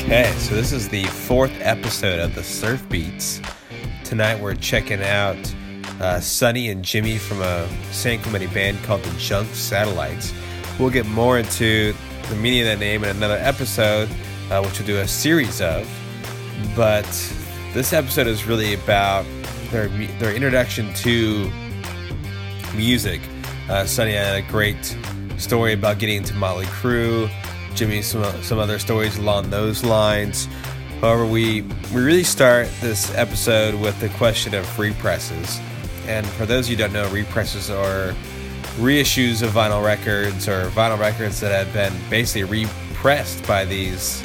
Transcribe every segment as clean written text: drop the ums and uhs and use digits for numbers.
Okay, so this is the fourth episode of the Surf Beats. Tonight we're checking out Sonny and Jimmy from a San Clemente band called the Junk Satellites. We'll get more into the meaning of that name in another episode, which we'll do a series of. But this episode is really about their introduction to music. Sonny had a great story about getting into Motley Crue. Jimmy, some other stories along those lines. However, we really start this episode with the question of represses. And for those of you who don't know, represses are reissues of vinyl records or vinyl records that have been basically repressed by these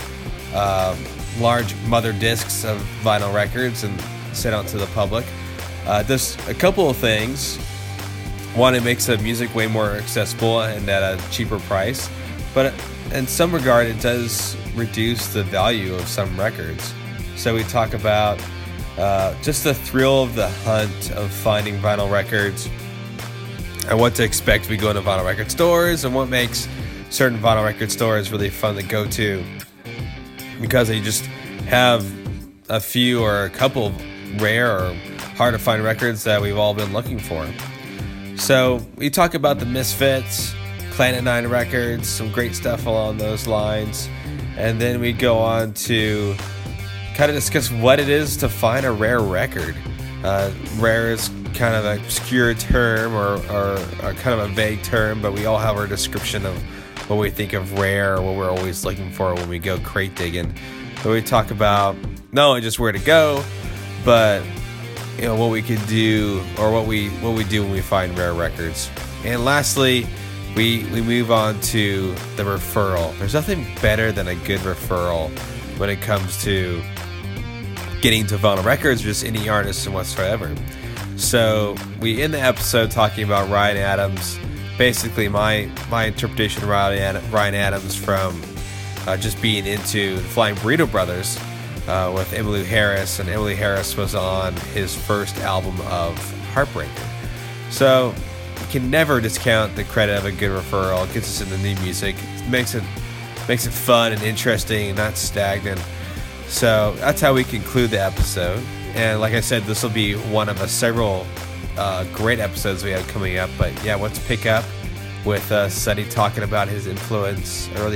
large mother discs of vinyl records and sent out to the public. There's a couple of things. One, it makes the music way more accessible and at a cheaper price. But in some regard, it does reduce the value of some records. So we talk about just the thrill of the hunt of finding vinyl records and what to expect if we go into vinyl record stores and what makes certain vinyl record stores really fun to go to because they just have a few or a couple of rare or hard to find records that we've all been looking for. So we talk about the Misfits, Planet 9 Records, some great stuff along those lines. And then we go on to kind of discuss what it is to find a rare record. Rare is kind of an obscure term or kind of a vague term, but we all have our description of what we think of rare or what we're always looking for when we go crate digging. So we talk about not only just where to go, but what we could do or what we do when we find rare records. And lastly, we move on to the referral. There's nothing better than a good referral when it comes to getting to vinyl records or just any artists and whatsoever. So we end the episode talking about Ryan Adams. Basically, my interpretation of Ryan Adams from just being into the Flying Burrito Brothers with Emmylou Harris, and Emmylou Harris was on his first album of Heartbreaker. So you can never discount the credit of a good referral. It gets us into new music. It makes it fun and interesting and not stagnant. So that's how we conclude the episode. And like I said, this will be one of the great episodes we have coming up. But yeah, let's pick up with Sonny talking about his early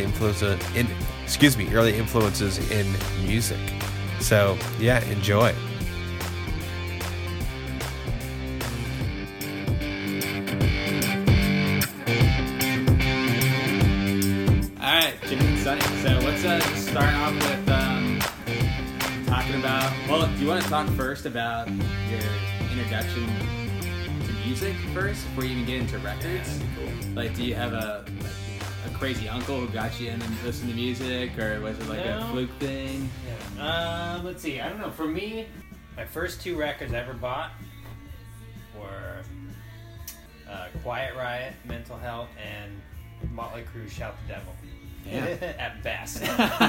influences in music. So yeah, enjoy. Sonny. So let's start off with talking about. Well, do you want to talk first about your introduction to music first before you even get into records? Cool. Like, do you have a crazy uncle who got you in and listened to music, or was it like a fluke thing? Yeah. Let's see. I don't know. For me, my first two records I ever bought were Quiet Riot, Mental Health, and Motley Crue, Shout the Devil. Yeah. At Best.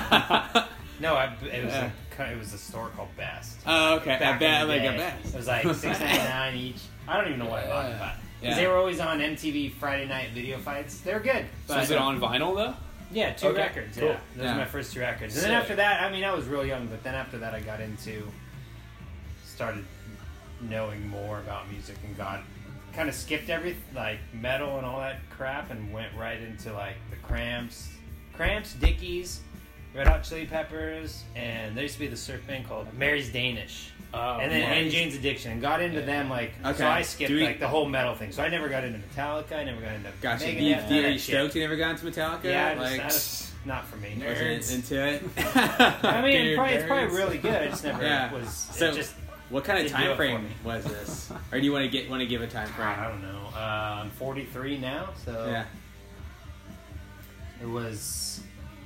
It was a store called Best. Oh, okay. Back in the day. At Best. It was like $6.99 each. I don't even know what I bought it, but because they were always on MTV Friday Night Video Fights. They were good. So is it on vinyl though? Yeah, two records. Cool. Yeah, those were my first two records. And then after that, I was real young, but then after that, I started knowing more about music and kind of skipped everything like metal and all that crap and went right into like the Cramps, Dickies, Red Hot Chili Peppers, and there used to be the surf band called Mary's Danish. And Jane's Addiction, and got into them so I skipped the whole metal thing. So I never got into Metallica. I never got into Megadeth. Are you stoked you never got into Metallica? Yeah, not for me. Wasn't into it. I mean, it's probably really good. I just never was. So, what kind of time frame was this? Or do you want to give a time frame? I don't know. I'm 43 now, so it was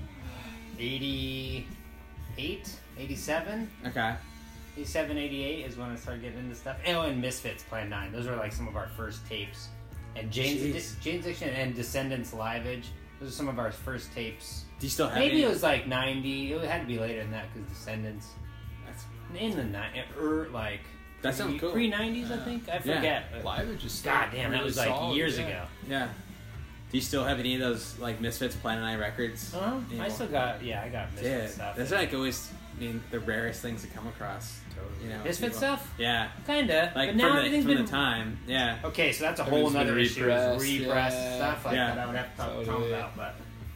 88, 87. Okay. 87, 88 is when I started getting into stuff. And Misfits, Plan 9. Those were like some of our first tapes. And Jane's Addiction and Descendants Liveage. Those are some of our first tapes. Do you still have Maybe it was like 90. It had to be later than that because Descendants. That's in the that sounds cool. Pre-90s, I think. I forget. Liveage is God damn, that was like years ago. Yeah. Do you still have any of those like Misfits Planet Eye records? I still got I got Misfit stuff. That's like always the rarest things to come across. Totally. You know, Misfit people. stuff? Yeah. Kinda. Like but now everything's from been the time. Yeah. Okay, so that's a Everything's whole been nother issue. repressed, Repressed stuff like Yeah. that. I would have to talk Totally. about, but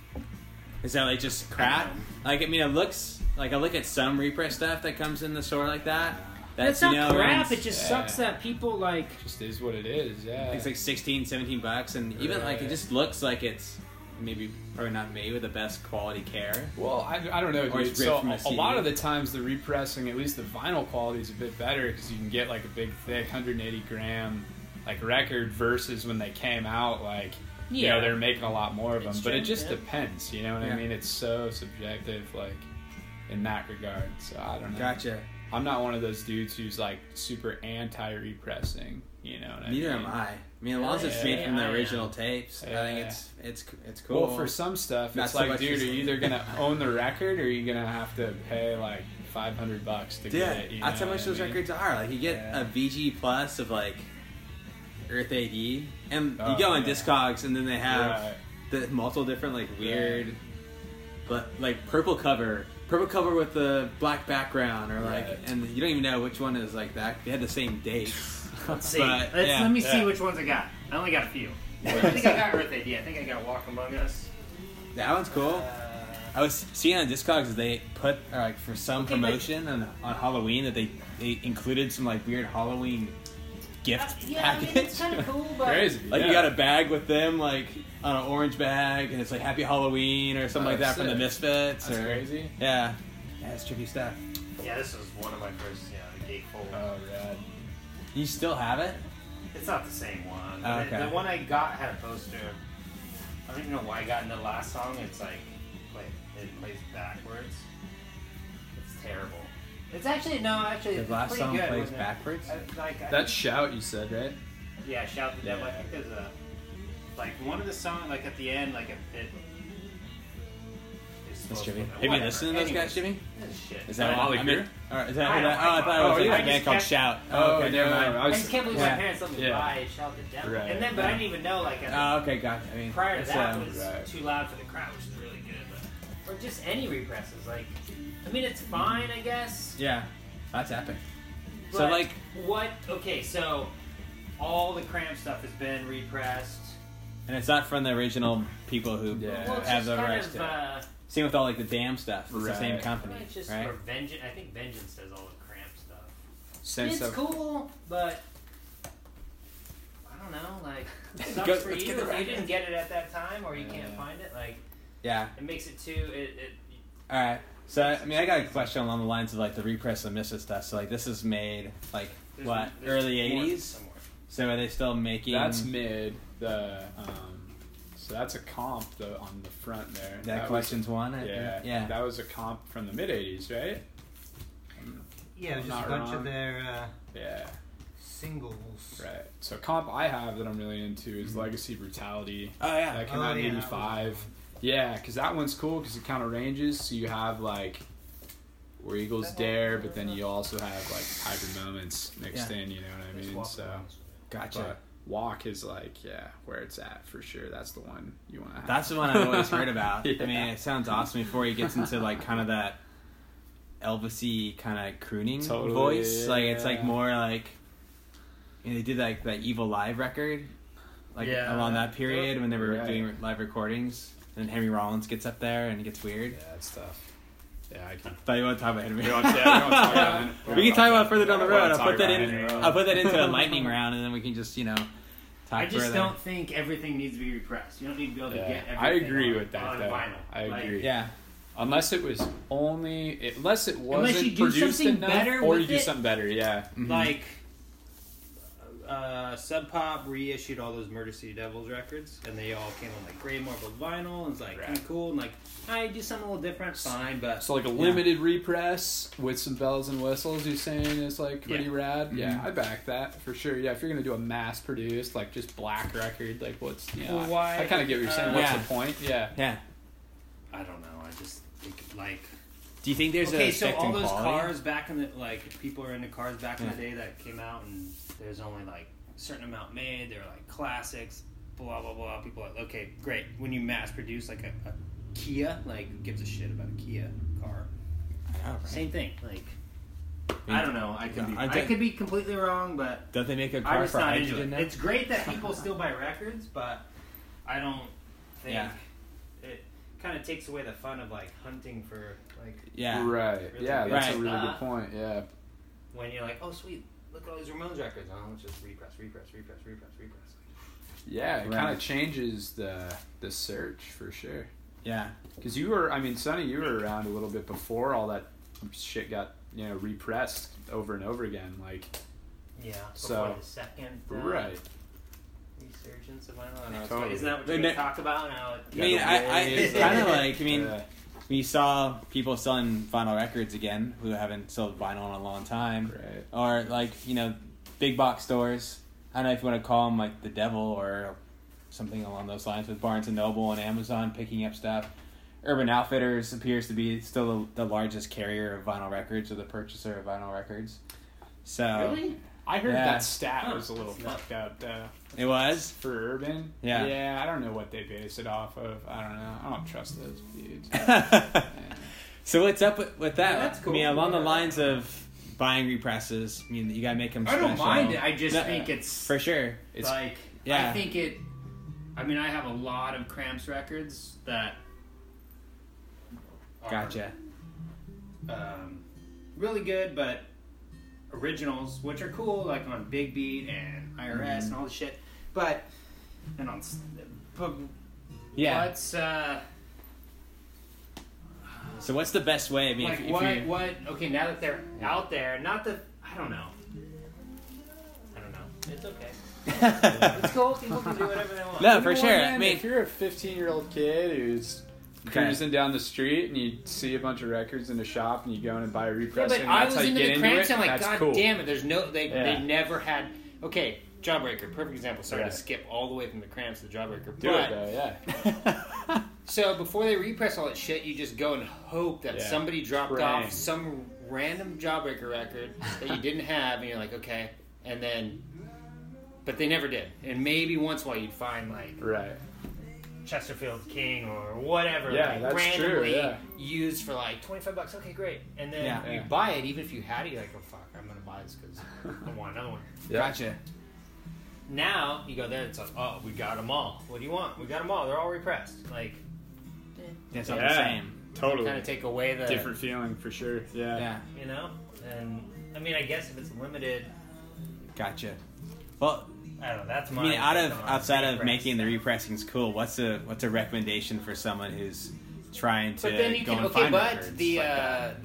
Is that like just crap? Like, I mean, it looks like I look at some repress stuff that comes in the store like that. that's you not know, crap. runs- It just sucks that people like. Just is what it is. Yeah. It's like $16-$17, and even like it just looks like it's maybe probably not made with the best quality care. Well, I don't know, Or dude. it's ripped So from a a CD. lot of the times the repressing, at least the vinyl quality, is a bit better because you can get like a big, thick 180 gram like record versus when they came out, like you know, they're making a lot more of them. It's But it true, just yeah. depends, you know what Yeah. I mean? It's so subjective, like in that regard. So I don't know. Gotcha. I'm not one of those dudes who's like super anti-repressing. You know what I Neither mean? am I. I mean, as long as it's made from the original tapes, I think it's cool. Well, for some stuff, Not it's so like, much dude, for are you either gonna own the record or are you gonna have to pay like $500 to yeah, get it? You that's how know much what those I mean? records are. Like, you get Yeah. a VG Plus of like Earth AD, and you Oh, go on yeah. Discogs, and then they have Right. the multiple different like weird, but like purple cover with the black background, or like, Right. and you don't even know which one is like that. They had the same dates. Let's see. But, yeah. Let me see Yeah. which ones I got. I only got a few. I think I got Earth AD. I think I got Walk Among Us. That one's cool. I was seeing on Discogs that they put like for some Okay, promotion on Halloween that they included some like weird Halloween gift yeah, I mean, package. it's kind of cool, but Crazy. Like yeah. you got a bag with them like on an orange bag, and it's like Happy Halloween or something Oh, like that from the sick. Misfits. That's or, crazy. Yeah, it's trippy stuff. yeah, this was one of my first, the gatefold. Oh, rad. You still have it? It's not the same one. Oh, okay. The one I got had a poster. I don't even know why I got into the last song. It's like, it plays backwards. It's terrible. It's actually The it's last pretty song good, plays wasn't it? backwards. That's Shout, you said, right? Yeah, Shout the Devil. I think there's a like one of the songs like at the end like it. That's Jimmy. Have you listened to those guys, Jimmy? Shit. Is that Molly I mean, Crew? or is that? I don't- I thought it was oh, like yeah. a band called Shout. Okay, never mind. I just can't believe Yeah. my parents let me Yeah. buy Shout the Devil. Right. And then, but I didn't even know like. Oh, okay, gotcha. I mean, Prior to it's, that was right. too loud for the crowd, which is really good. But, or just any represses, like, I mean, it's fine, I guess. yeah, that's epic. But So like, what? Okay, so all the Cramp stuff has been repressed. and it's not from the original people who Yeah. Well, it's have just the kind rights of. to it. Same with all like the Damn stuff. It's the same Right. company, It's just right? or Vengeance. I think Vengeance does all the Cramp stuff. Sense It's of cool, but I don't know. Like, it sucks Go- for let's you get the if you record. didn't get it at that time, or you can't Yeah. find it. Like, Yeah. it makes it too. It All right. So I mean, I got a question along the lines of like the repress and Misfit stuff. So like, this is made like there's- what there's early more '80s. somewhere. So are they still making? That's mid. So that's a comp on the front there. that was- question's one. Yeah, Yeah. That was a comp from the mid '80s, right? Yeah, it was just Not a bunch wrong. of their Yeah, singles. right. So comp I have that I'm really into is Legacy Brutality. Oh yeah. That came Oh, out in yeah, that was '85. one. Yeah, because that one's cool because it kind of ranges. So you have like Where Eagles Dare, but then you also have like Hybrid Moments mixed Yeah. in. You know what I There's mean? Walk So. Around. Gotcha. But Walk is like, where it's at for sure. That's the one you want to have. That's the one I've always heard about. Yeah. I mean, it sounds awesome before he gets into like kind of that Elvis-y kind of crooning Totally, voice. Like it's like yeah. more like they did like that Evil Live record, like Yeah. along that period when they were Right. doing live recordings. And Henry Rollins gets up there and it gets weird. Yeah, it's tough. Yeah, I can. But you want to talk about Henry? We don't talk about it. We can talk about it further down the We road. don't I'll talk put that about in. Henry I'll put that into a lightning round, and then we can just talk I just further. don't think everything needs to be repressed. You don't need to be able to Yeah. get everything. I agree on, with that, on though. vinyl. I Like, agree. Yeah. Unless it was unless it wasn't you do produced something enough, better or with you do it. something better. Yeah. Like, Sub Pop reissued all those Murder City Devils records, and they all came on like gray marble vinyl, and it's like Right. cool, and like I do something a little different, fine, but So like a limited repress with some bells and whistles, you're saying is like pretty Yeah. rad. Mm-hmm. Yeah, I back that for sure. Yeah, if you're gonna do a mass produced like just black record, like what's Well, why- I kind of get what you're saying. What's Yeah. the point? Yeah. Yeah. I don't know. I just think like Do you think there's okay, a so effect all in those quality? cars back in the like people are into cars back in the Yeah. day that came out, and there's only like a certain amount made. They're like classics. blah blah blah. People are like, okay, great. When you mass produce like a Kia, like who gives a shit about a Kia car? I know, right? Same thing. Like mean, I don't know. I could be. I I could be completely wrong, but Don't they make a I'm car just for not into hydrogen it. now? It's great that people still buy records, but I don't think Yeah. it kind of takes away the fun of like hunting for like Yeah. Right. Really Yeah, good that's Right. a really stuff. good point. Yeah. when you're like, oh sweet, look at all these Ramones records. Oh, let's just repress. Yeah, it Right. kind of changes the search for sure. Yeah. Because Sonny, you were around a little bit before all that shit got, repressed over and over again. Like, Yeah. Before So- the second right. resurgence of vinyl. I don't know. Totally. Isn't that what you're The gonna ne- talk about now? I mean, it's Yeah. kind of like, Yeah. when you saw people selling vinyl records again who haven't sold vinyl in a long time, Right. or like, big box stores. I don't know if you want to call them like the devil or something along those lines, with Barnes & Noble and Amazon picking up stuff. Urban Outfitters appears to be still the largest carrier of vinyl records, or the purchaser of vinyl records. So Really? I heard Yeah. that stat was a little That's nuts. fucked up, though. it was. For Urban? Yeah. Yeah, I don't know what they base it off of. I don't know. I don't trust those dudes. Yeah. So what's up with that? Yeah, that's cool. I mean, along the lines of buying represses, I mean, you gotta make them I special. don't mind it. I just No, think it's for sure. It's like yeah. I think it. I mean, I have a lot of Cramps records that are, Gotcha. really good, but originals, which are cool, like on Big Beat and IRS and all the shit, but and on but Yeah. what's So what's the best way? I mean, like if you, what okay, now that they're out there, not the I don't know. It's okay. It's cool. People can do whatever they want. No, You for know sure. what, man? I mean, if you're a 15-year-old kid who's cruising down the street and you see a bunch of records in a shop and you go in and buy a Yeah, repress, but and I that's was how you into get the into Cramps. it, I'm like, that's God cool. damn it! There's no, they Yeah. never had. Okay, Jawbreaker, perfect example. Sorry Right. to skip all the way from the Cramps to Jawbreaker, Do but it, though, yeah. so before they repress all that shit, you just go and hope that Yeah. somebody dropped Praying. off some random Jawbreaker record that you didn't have, and you're like, okay, and then, but they never did. And maybe once in a while you'd find like Right. Chesterfield King or whatever, Yeah, like, that's true, randomly yeah. used for like $25. Okay, great. And then Yeah. you Yeah. buy it, even if you had it, you're like, oh fuck, I'm gonna buy this because I want another one. Yeah. Gotcha. Now you go there, it's like, oh, we got them all. What do you want? We got them all. They're all repressed. Like, It's not Yeah. the same. Totally. kind of take away the Different feeling for sure. Yeah. Yeah. you know. And I mean, I guess if it's limited, Gotcha. Well, I don't know. That's my. I mean, take on outside of repress. making the repressings cool, what's a recommendation for someone who's trying to But then you go can and okay, find but records the like that?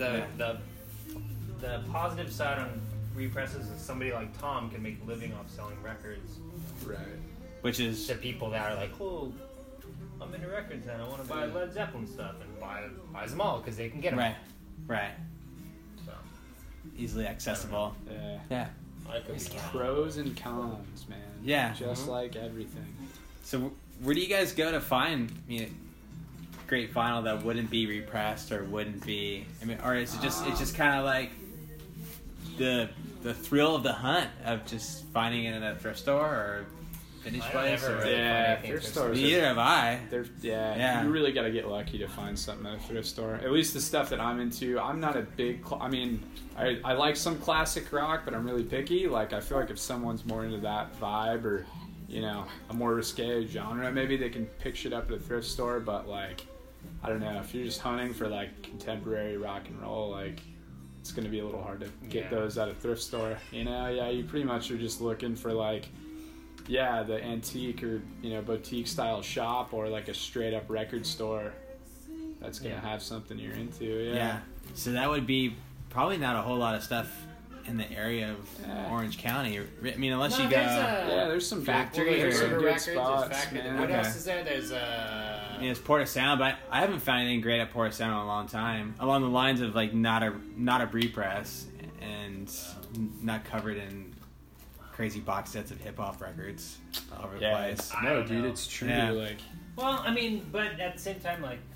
the positive side on represses is somebody like Tom can make a living off selling records Right. which is to people that are like, oh, I'm into records now. I want to buy Led Zeppelin stuff, and buys them all because they can get them. right, So easily accessible. Yeah. Yeah. I could be wrong. Pros and cons, man. Yeah. Just like everything. So where do you guys go to find great vinyl that wouldn't be repressed or wouldn't be? I mean, or is it just it's just kind of like the thrill of the hunt of just finding it in a thrift store or finish I place? never Or, really Yeah, find anything thrift thrift stores are- neither have I. Yeah. You really got to get lucky to find something at a thrift store. At least the stuff that I'm into, I'm not a big. I like some classic rock, but I'm really picky. Like, I feel like if someone's more into that vibe or, a more risque genre, maybe they can pick shit up at a thrift store. But like, I don't know. If you're just hunting for like contemporary rock and roll, like, it's gonna be a little hard to get Yeah. those at a thrift store. You pretty much are just looking for like. Yeah, the antique or boutique style shop or like a straight up record store that's gonna have something you're into. Yeah. So that would be probably not a whole lot of stuff in the area of Yeah. Orange County. I mean, unless No, you go. There's some Factory good, or- there's some River good Records, spots, there's Factory. man. What Okay. else is there? There's I mean, it's Porta Sound, but I haven't found anything great at Porta Sound in a long time. Along the lines of like not a repress and not covered in crazy box sets of hip hop records all over the place. I No, don't dude, know. it's true. Yeah. Like, well, I mean, but at the same time, like,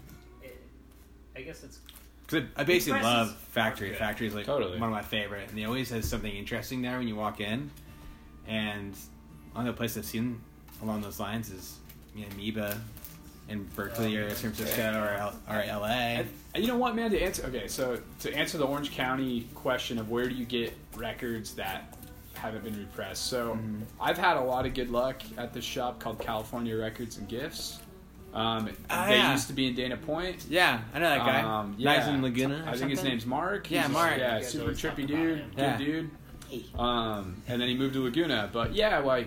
I guess it's Because I basically Represses love Factory. are good. Factory is like Totally. one of my favorite, and they always has something interesting there when you walk in. And only the place I've seen along those lines is Amoeba in Berkeley or San Francisco or LA. You know what, man? To answer the Orange County question of where do you get records that haven't been repressed. So I've had a lot of good luck at this shop called California Records and Gifts. They used to be in Dana Point. Yeah, I know that guy. Nice in Laguna. I think his name's Mark. Yeah, Mark. Yeah, guys super always talk trippy about dude. him. Good dude. And then he moved to Laguna. But yeah, like,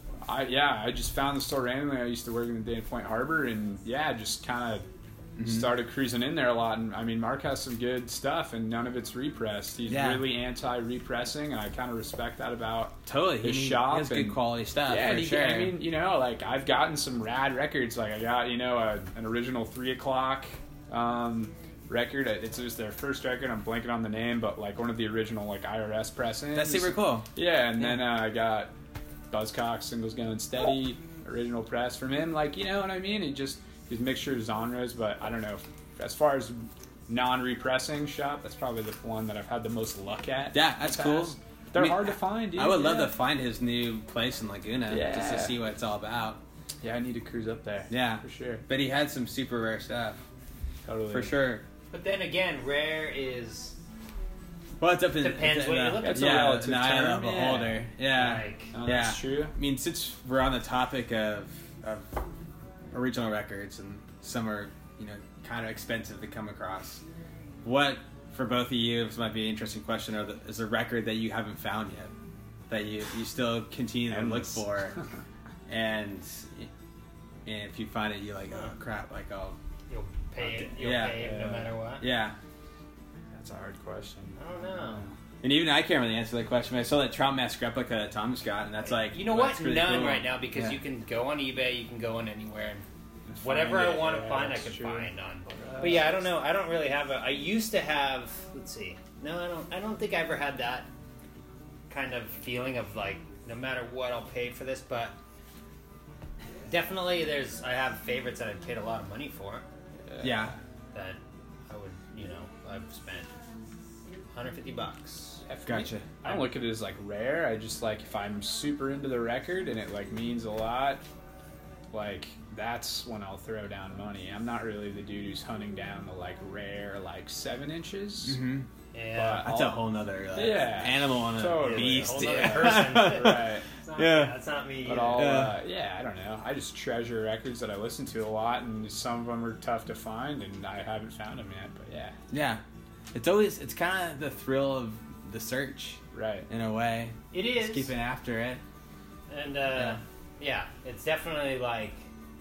I just found the store randomly. I used to work in the Dana Point Harbor, and just kind of started cruising in there a lot. And I mean, Mark has some good stuff, and none of it's repressed. He's really anti-repressing, and I kind of respect that about his shop. He has good quality stuff. Yeah, for sure. I mean, like I've gotten some rad records. Like I got, an original 3 o'clock record. It's just their first record. I'm blanking on the name, but like one of the original like IRS pressings. That's super cool. Yeah, and then I got Buzzcock Singles Going Steady original press from him. Like, you know what I mean? He's mixture of genres, but I don't know. As far as non-repressing shop, that's probably the one that I've had the most luck at. Yeah, that's cool. They're hard to find, dude. I would love to find his new place in Laguna just to Yeah. see what it's all about. Yeah, I need to cruise up there. Yeah, For sure. But he had some super rare stuff. Totally. For sure. But then again, rare is Well, it's up in Depends what you're looking It's for. a Yeah, relative an eye of the term. beholder. Yeah. like Oh, Yeah. that's true. I mean, since we're on the topic of original records, and some are, kind of expensive to come across, what, for both of you, this might be an interesting question, is a record that you haven't found yet, that you still continue to look Endless. for, and if you find it, you're like, oh crap, like, oh, you'll pay it. You'll Yeah. pay it no matter what. yeah. That's a hard question. I don't know. And even I can't really answer that question. I saw that Trout Mask replica that Thomas got, and that's like, You know well, what? that's really None cool. right now because Yeah. you can go on eBay. You can go on anywhere. And whatever I want to find, I can find on. But yeah, I don't know. I don't really have I used to have. Let's see. No, I don't. I don't think I ever had that kind of feeling of like, no matter what, I'll pay for this. But definitely, I have favorites that I paid a lot of money for. Yeah. That I would, I've spent $150. Gotcha. I don't look at it as like rare. I just like if I'm super into the record and it like means a lot, like that's when I'll throw down money. I'm not really the dude who's hunting down the like rare like 7 inches. Mm-hmm. Yeah. That's a whole nother animal on a Totally. beast. Whole nother Yeah. person. Right. It's not, Yeah. That's not me. But either. I'll, I don't know. I just treasure records that I listen to a lot, and some of them are tough to find, and I haven't found them yet. But yeah, Yeah. It's kind of the thrill of the search, right. in a way. It is. Just keeping after it. And yeah, it's definitely like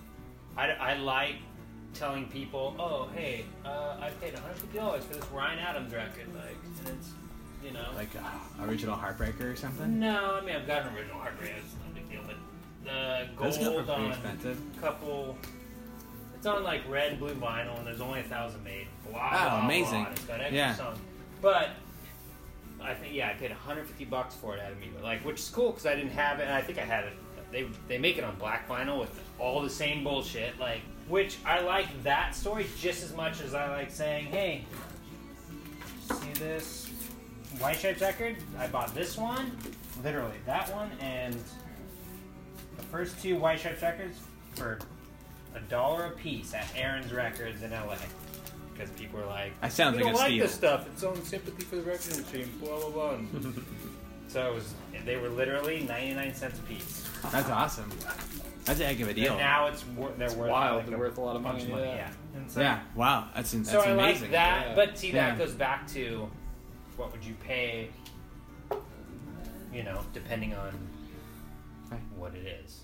I like telling people, oh hey, I paid $150 for this Ryan Adams record, like, and it's Like original Heartbreaker or something. no, I mean I've got an original Heartbreaker, it's no big deal, but the Those guys are gold pretty on expensive. couple, it's on like red and blue vinyl, and there's only 1,000 made. Blah, Oh, blah, amazing. blah. It's got extra Yeah. songs, but I think I paid $150 for it at Amoeba, like, which is cool because I didn't have it, and I think I had it. They make it on black vinyl with all the same bullshit, like, which I like that story just as much as I like saying, hey, see this White Stripes record? I bought this one, literally that one, and the first 2 White Stripes records for $1 a piece at Aaron's Records in LA. Because people were like, That sounds we like don't a like steal. this stuff. It's on sympathy for the record industry, and blah blah blah. So they were literally 99 cents a piece. That's awesome. That's a heck of a deal. And now they're worth wild. like They're worth a lot of bunch money, yeah. Yeah. And so, Yeah. Wow. That's So I amazing. like that, Yeah. but see, Yeah. that goes back to what would you pay? Depending on what it is.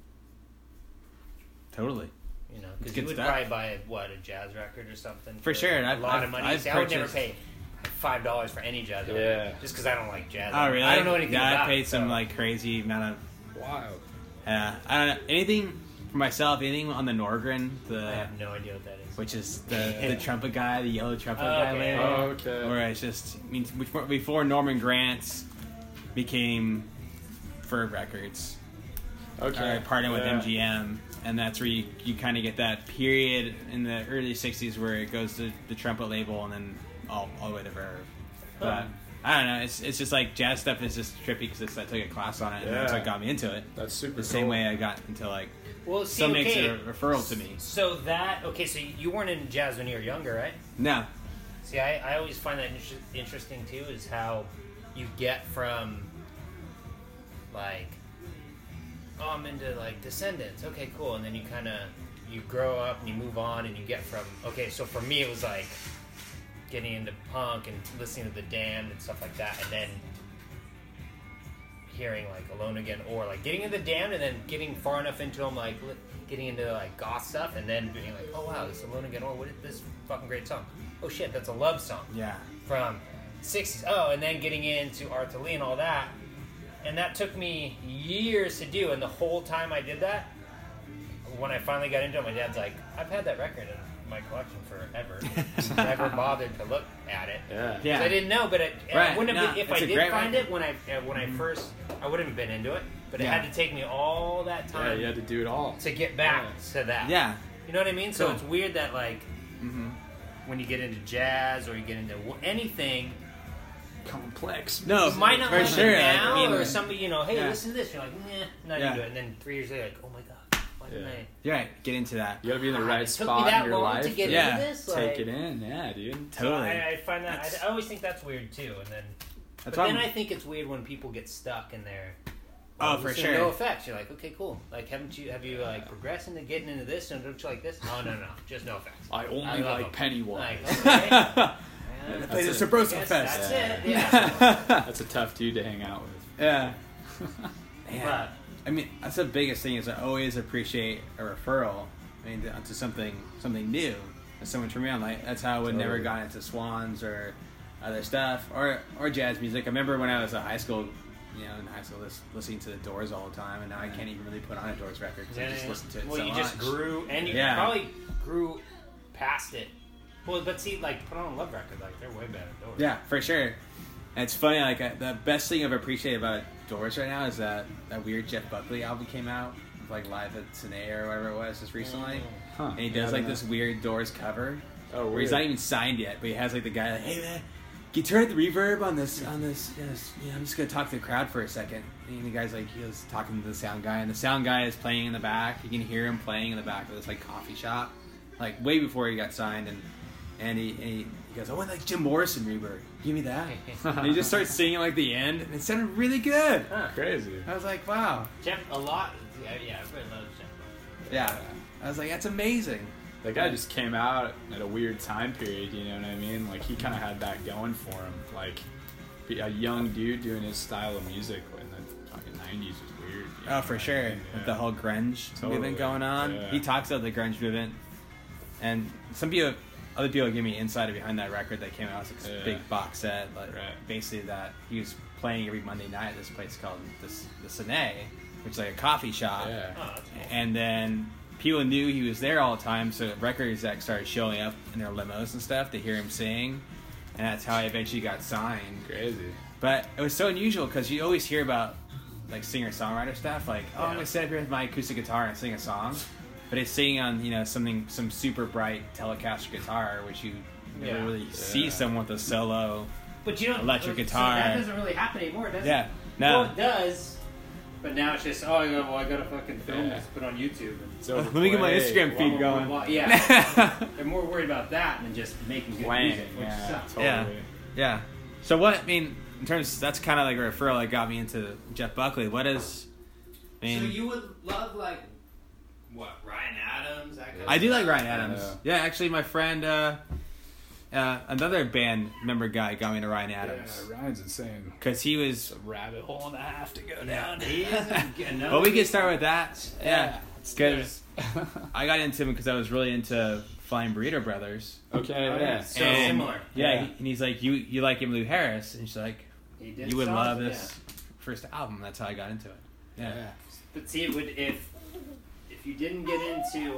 Totally. Because good you would stuff. probably buy a jazz record or something For sure, a lot of money. I've See, I would never purchased- pay $5 for any jazz record, Yeah. just because I don't like jazz. Oh really? I don't know anything Yeah, about I paid it, some so. like crazy amount of. Wild. I don't know anything for myself. Anything on the Norgren, I have no idea what that is. which is the trumpet guy, the yellow trumpet guy Okay. later. Oh, okay. Where it's just before Norman Granz became Ferg Records, Okay. partnering with Yeah. MGM, and that's where you kind of get that period in the early '60s where it goes to the trumpet label and then all the way to Verve. But I don't know. It's just like jazz stuff is just trippy because I took a class on it and that's what got me into it. That's super The same way I got into like Well, see, some makes okay. a referral to me. So so you weren't in jazz when you were younger, right? No. See, I always find that interesting too, is how you get from, like, oh, I'm into, like, Descendants. Okay, cool. And then you kind of, you grow up and you move on and you get from, okay, so for me it was, like, getting into punk and listening to The Damned and stuff like that, and then hearing, like, Alone Again, or, like, getting into The Damned and then getting far enough into them, like, getting into, like, goth stuff, and then being like, oh, wow, this Alone Again, oh, what is this fucking great song? Oh, shit, that's a love song. Yeah. From 60s. Oh, and then getting into Arthur Lee and all that. And that took me years to do. And the whole time I did that, when I finally got into it, my dad's like, I've had that record in my collection forever. Never bothered to look at it. Yeah. Yeah. 'Cause I didn't know, but it Right. wouldn't have No, been, if it's I a did great find record. it when I first, I wouldn't have been into it. But it Yeah. had to take me all that Yeah, time you had to do it all. to get back to that. Yeah. You know what I mean? So Cool. it's weird that, like, Mm-hmm. when you get into jazz or you get into anything, Complex. No, you might not for like sure. it now, I mean, or somebody, you know, hey, yeah. listen to this. You're like, nah, not Yeah. into it. And then 3 years later, like, oh my god, why didn't Yeah. I? You're right. Get into that. You gotta be in the God, right it took spot me that in your long life. to get Yeah. into this. Take Like, it in, yeah, dude. so Totally. I find that That's- I always think that's weird too. And then, That's but then why I think it's weird when people get stuck in their. Oh, for listen to sure. No effects. You're like, okay, cool. Like, have you like progressed into getting into this? And don't you like this? Oh no, just no effects. I only I love like them. Pennywise. Like, okay. Play That's the it. Sabroso Yes, Fest. that's Yeah. it. Yeah. That's a tough dude to hang out with. Yeah. But Yeah. I mean, that's the biggest thing is I always appreciate a referral. I mean, to something new. And so much for me, I'm like, that's how I would never Totally. got into Swans or other stuff or jazz music. I remember when I was in high school, listening to the Doors all the time, and now I can't even really put on a Doors record because I just listen to it well, so you much. just grew, and you Yeah. probably grew past it. Well, but see, like, put on a love record, like, they're way better than Doors. Yeah, for sure. And it's funny, like, the best thing I've appreciated about Doors right now is that weird Jeff Buckley album came out, with, like, Live at Sine or whatever it was just recently. Huh. And he Yeah, does, I like, don't this weird Doors cover. Oh, where he's weird. not even signed yet, but he has, like, the guy, like, hey, man, can you turn up the reverb on this, I'm just going to talk to the crowd for a second. And the guy's, like, he was talking to the sound guy, and the sound guy is playing in the back. You can hear him playing in the back of this, like, coffee shop, like, way before he got signed, and he goes, I want like Jim Morrison reverb. Give me that. And he just starts singing like the end, and it sounded really good. Huh. Crazy. I was like, wow. Jeff, a lot. Yeah, everybody loves Jeff. Yeah. I was like, that's amazing. That guy just came out at a weird time period, you know what I mean? Like, he kind of had that going for him. Like, be a young dude doing his style of music in the fucking 90s was weird. you know Oh, for what I sure. mean? With Yeah. the whole grunge Totally. movement going on. Yeah. He talks about the grunge movement. And other people give me insight behind that record that came out. It's like this big box set. Like, Right. basically that he was playing every Monday night at this place called the Sine, which is like a coffee shop. Yeah. Oh, that's cool. And then people knew he was there all the time, so record execs started showing up in their limos and stuff to hear him sing, and that's how I eventually got signed. Crazy. But it was so unusual because you always hear about like singer-songwriter stuff, like, oh, I'm Yeah. gonna sit up here with my acoustic guitar and sing a song, but it's singing on some super bright Telecaster guitar, which you never Yeah. really see Yeah. someone with a solo. But you don't. Electric so guitar. that doesn't really happen anymore, does it? Yeah, Well, no. it does. But now it's just, I gotta fucking film Yeah. this, put on YouTube. And It's Let me get my overplayed. Instagram feed going. Yeah. They're more worried about that than just making good Playing, music, which yeah. sucks. Totally. Yeah. Yeah. So what, I mean, in terms, that's kind of like a referral that got me into Jeff Buckley. What is, I mean, So you would love, like, what, Ryan Adams? That kind of I do like stuff? Ryan Adams. Yeah, actually my friend, another band member guy got me into Ryan Adams. Yeah, Ryan's insane. Cause he was, It's a rabbit hole and a half to go down. He is a- well, we can start with that. Yeah. let's do Cause I got into him because I was really into Flying Burrito Brothers. Okay, Oh, yeah. yeah. So And- similar. Yeah, Yeah. and he's like, you like Emmylou Harris? And she's like, He did you would songs, love yeah. this first album. That's how I got into it. Yeah. Yeah. But see, it would if you didn't get into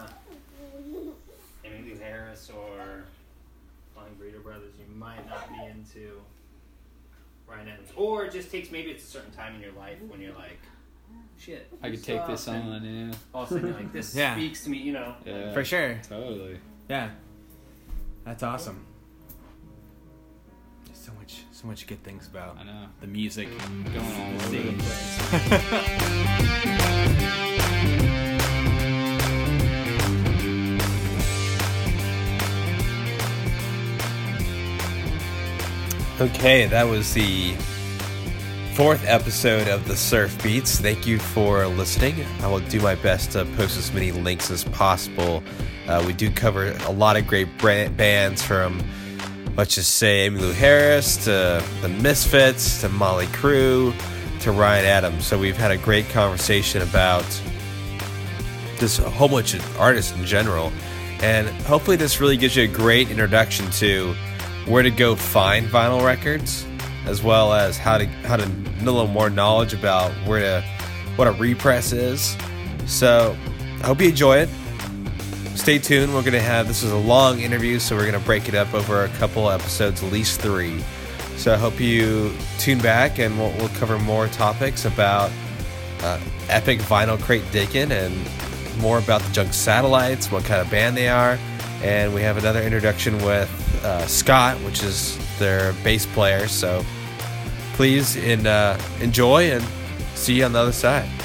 Emmylou Harris or Flying Burrito Brothers, you might not be into Ryan Adams. Or it just takes, maybe it's a certain time in your life when you're like, shit, I could take this and on, yeah. all of a sudden you're like, this Yeah. speaks to me, you know. Yeah. For sure. Totally. Yeah. That's awesome. So much good things about I know. the music. Going all over the Scene. place. Okay, that was the 4th episode of the Surf Beats. Thank you for listening. I will do my best to post as many links as possible. We do cover a lot of great bands, from, let's just say, Emmylou Harris to the Misfits to Motley Crue to Ryan Adams. So we've had a great conversation about just a whole bunch of artists in general. And hopefully this really gives you a great introduction to where to go find vinyl records, as well as how to know a little more knowledge about what a repress is. So I hope you enjoy it. Stay tuned. This is a long interview, so we're gonna break it up over a couple episodes, at least 3. So I hope you tune back, and we'll cover more topics about epic vinyl crate digging and more about the Junk Satellites, what kind of band they are, and we have another introduction with Scott, which is their bass player. So please enjoy, and see you on the other side.